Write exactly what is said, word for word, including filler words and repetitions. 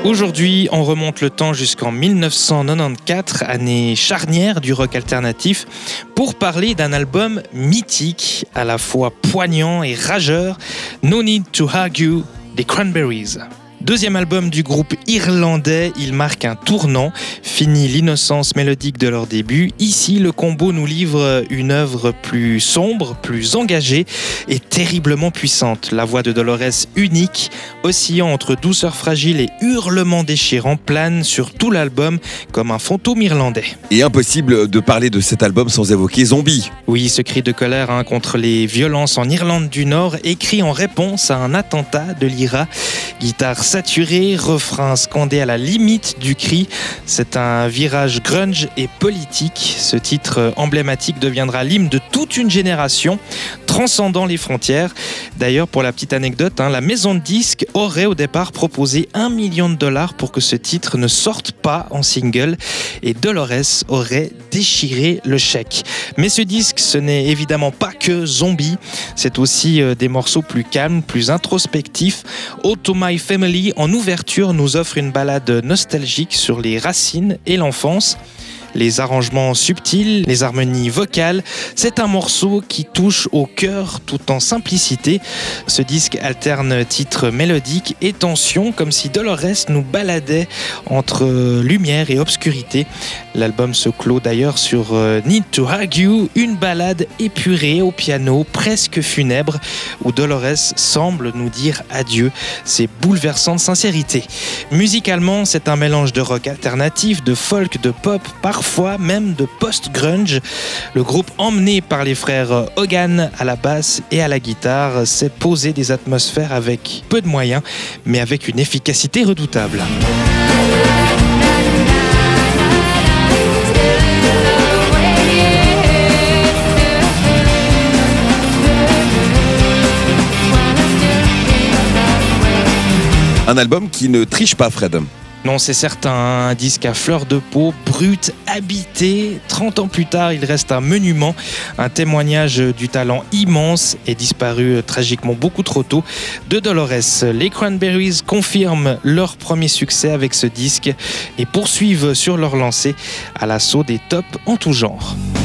Aujourd'hui, on remonte le temps jusqu'en mille neuf cent quatre-vingt-quatorze, année charnière du rock alternatif, pour parler d'un album mythique, à la fois poignant et rageur, No Need to Argue, des Cranberries. Deuxième album du groupe irlandais, il marque un tournant. Fini l'innocence mélodique de leur début. Ici, le combo nous livre une œuvre plus sombre, plus engagée et terriblement puissante. La voix de Dolores, unique, oscillant entre douceur fragile et hurlement déchirant, plane sur tout l'album comme un fantôme irlandais. Et impossible de parler de cet album sans évoquer Zombie. Oui, ce cri de colère hein, contre les violences en Irlande du Nord, écrit en réponse à un attentat de l'I R A. Guitare saturé, refrain scandé à la limite du cri. C'est un virage grunge et politique. Ce titre emblématique deviendra l'hymne de toute une génération, transcendant les frontières. D'ailleurs, pour la petite anecdote, hein, la maison de disques aurait au départ proposé un million de dollars pour que ce titre ne sorte pas en single, et Dolores aurait déchiré le chèque. Mais ce disque, ce n'est évidemment pas que Zombie, c'est aussi euh, des morceaux plus calmes, plus introspectifs. Oh to My Family, en ouverture, nous offre une ballade nostalgique sur les racines et l'enfance. Les arrangements subtils, les harmonies vocales, c'est un morceau qui touche au cœur tout en simplicité. Ce disque alterne titres mélodiques et tensions, comme si Dolores nous baladait entre lumière et obscurité. L'album se clôt d'ailleurs sur Need to Argue, une ballade épurée au piano, presque funèbre, où Dolores semble nous dire adieu. C'est bouleversant de sincérité. Musicalement, c'est un mélange de rock alternatif, de folk, de pop, parfois même de post-grunge. Le groupe, emmené par les frères Hogan à la basse et à la guitare, sait poser des atmosphères avec peu de moyens, mais avec une efficacité redoutable. Un album qui ne triche pas, Fred. Non, c'est certain, un disque à fleur de peau, brut, habité. trente ans plus tard, il reste un monument, un témoignage du talent immense et disparu tragiquement beaucoup trop tôt de Dolores. Les Cranberries confirment leur premier succès avec ce disque et poursuivent sur leur lancée à l'assaut des tops en tout genre.